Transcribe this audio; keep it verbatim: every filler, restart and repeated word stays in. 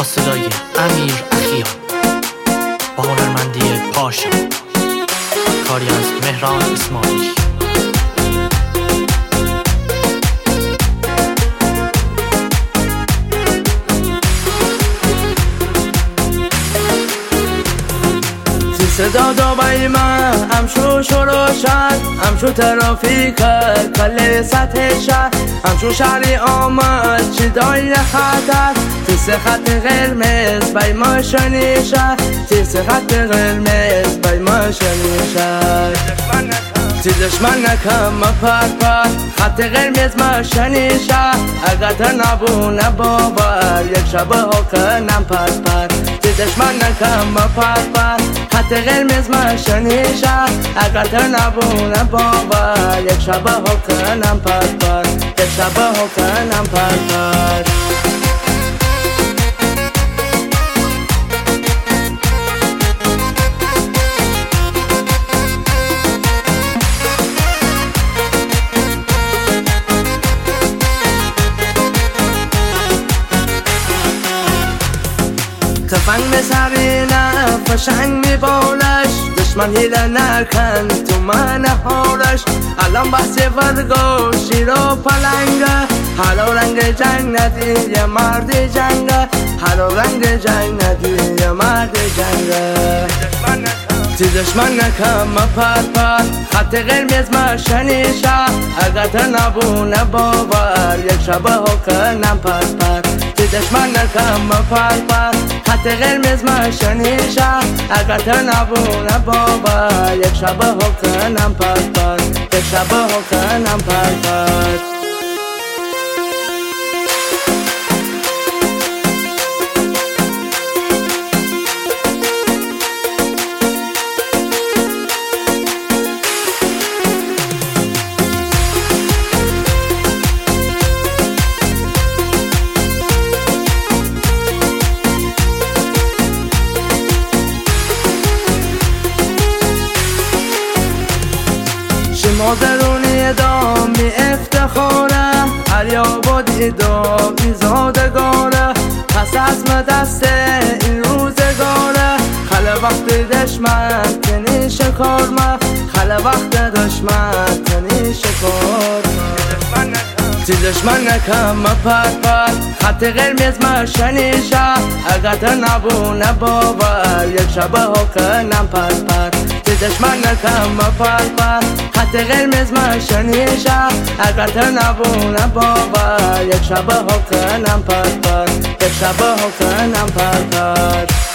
با صدای امیر اخیان با هنرمندی پاشا، کاری از مهران اسماعیلی. صدا دبی من همشو شروع شد، همشو ترافیک کل سطح شد، همشو شهری آمد چیدای خطر، تیس خط قرمز بای ما شنیشد، تیس خط قرمز بای ما شنیشد. تی دشمن نکم ما پر پر خط قرمز ما شنیشد، اگر تا نبونه باور یک شب ها کنم پر پر. تی دشمن نکم ما پر پر خط قرمز ما شنیشد، اگر تا نبونه باور یک شب ها کنم پر پر، یک شب ها کنم پر پر. تفنگ میسرینه فشنگ میبالش، دشمن هیله نکن تو من حالش. الان بحث ورگو شیر و پلنگه، حالا رنگ جنگ ندی یه مرد جنگه، حالا رنگ جنگ ندی یه مرد جنگه. تی دشمن نکم ما پر پر خط قرمز ما شنیشه، اگر تا نبونه باور یک شب ها کنم پر پر. تی دشمن نکم ما پر پر خط قرمز ما شنیشه، اگر تا نبونه باور یک شب ها کنم پر پر، یک شب ها کنم پر پر. مادرونی دامی افتخاره، علیاباد ایدامی زادگاره، پس از دست این روزگاره. خل وقت دشمن تنی شکارمه، خل وقت دشمن تنی شکارمه. تی دشمن نکم ما پر پر خط قرمز ما شنیشه، اگر تا نبونه باور یک شب ها کنم پر پر. تی دشمن نکم ما پر پر خط قرمز ما شنیشه، اگر تا نبونه باور یک شب ها کنم پر پر، یک شب ها کنم پر پر.